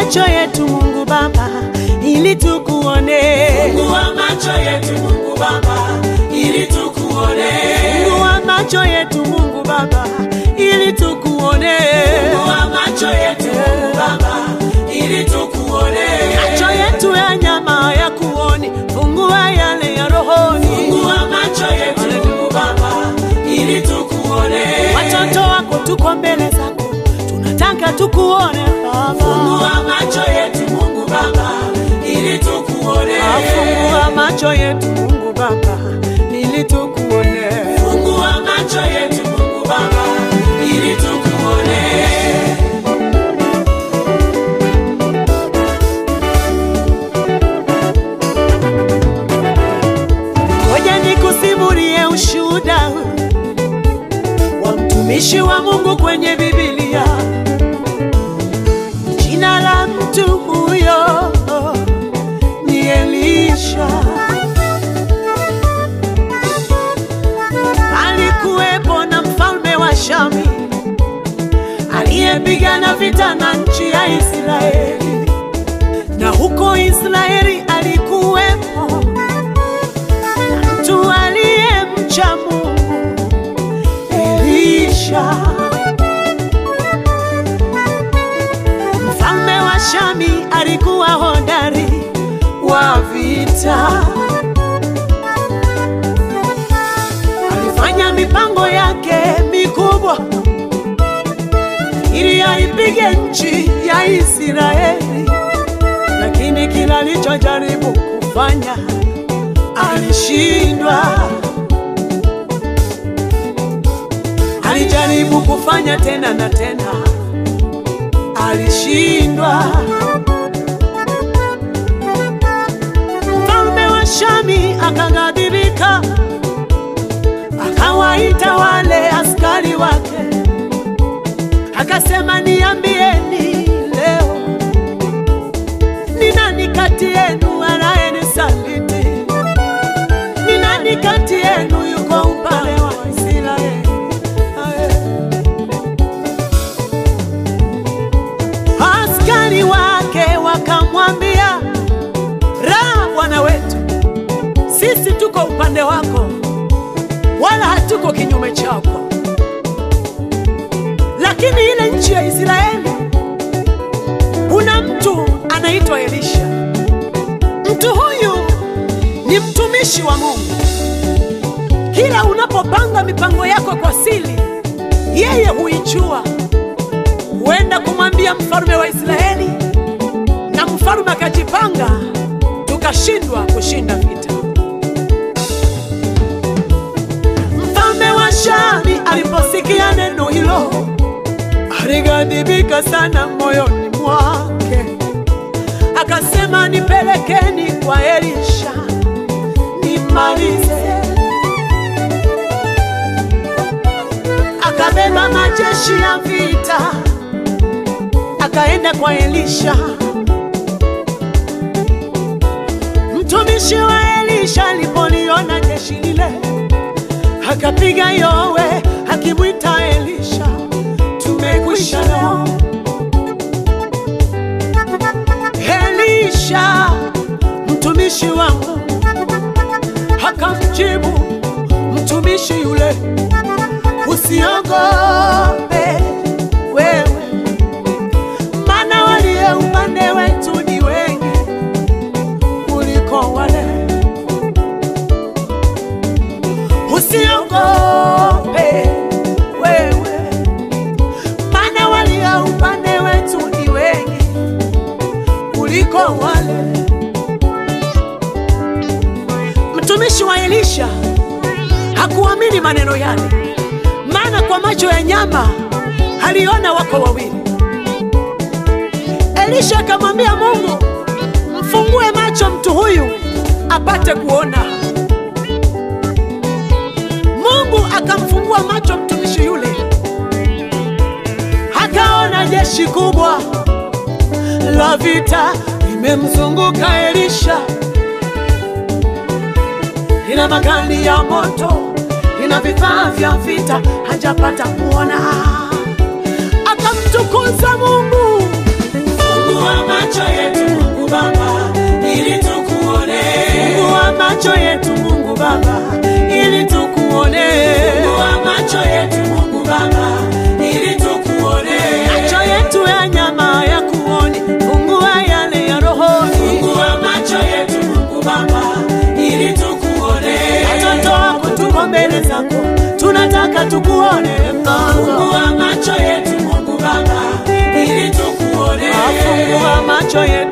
macho yetu Mungu Baba ili tukuone. Fungua macho yetu Mungu Baba ili tukuone. Fungua macho yetu Mungu Baba ili tukuone. Fungua macho yetu Mungu Baba ili tukuone. Macho yetu ya nyama ya kuoni, fungua yale ya rohoni. Fungua macho yetu Mungu Baba ili tukuone. Watoto wako tuko mbele zako, tunataka tukuone Baba. Fungua macho yetu Mungu Baba ili tukuone. Fungua macho yetu Mungu Baba ili tukuone. Fungua macho yetu Mungu Baba ili tukuone. Ngoja nikusimulie ushuhuda wa mtumishi wa Mungu kwenye Biblia. Jina la mtu huyo ni Elisha. Alikuwepo na mfalme wa Shami aliyepigana vita na nchi ya Israeli, na huko Israeli alikuwepo na mtu aliyemcha Mungu, Elisha. Mfalme wa Shami alikuwa hodari wa vita. Alifanya mipango yake mikubwa ili aipige nchi ya Israeli, lakini kila alichojaribu kufanya alishindwa. Alijaribu kufanya tena na tena, alishindwa. Mfalme wa Shami akaghadhibika, akawaita wale askari wake, akasema, niambieni leo, ni nani kati yenu anayenisaliti? Ni nani kati yenu yuko upande wa Israeli? Askari wake wakamwambia, Ra, bwana wetu, sisi tuko upande wako, wala hatuko kinyume chako. Lakini ile nchi ya Israeli kuna mtu anaitwa Elisha. Mtu huyu ni mtumishi wa Mungu. Kila unapopanga mipango yako kwa siri, yeye huijua. Huenda kumwambia mfalme wa Israeli, na mfalme akajipanga, tukashindwa kushinda vita. Mfalme wa Shami aliposikia neno hilo, alighadhibika sana moyoni mwake, akasema, nipelekeni kwa Elisha nimalize. Akabeba majeshi ya vita, akaenda kwa Elisha. Mtumishi wa Elisha alipoliona jeshi lile, akapiga yowe akimwita Elisha, tumekwisha leo. Elisha mtumishi wangu akamjibu mtumishi yule, usiogope wewe, maana walio upande wetu ni wengi kuliko wale. Usiogope wewe, maana walio upande wetu ni wengi kuliko wale. Mtumishi wa Elisha hakuamini maneno yale, maana kwa macho ya nyama aliona wako wawili. Elisha akamwambia Mungu, mfungue macho mtu huyu apate kuona. Mungu akamfungua macho mtumishi yule, akaona jeshi kubwa la vita limemzunguka Elisha, lina magari ya moto, lina vifaa vya vita, hajapata kuona. Akamtukuza Mungu. Fungua Baba, ili tukuone. Macho yetu ya nyama ya kuoni, fungua yale ya rohoni. Fungua macho yetu Mungu Baba, ili tukuone. Watoto wako tuko mbele zako, tunataka tukuone Baba. Fungua macho yetu Mungu Baba, ili tukuone. Fungua macho yetu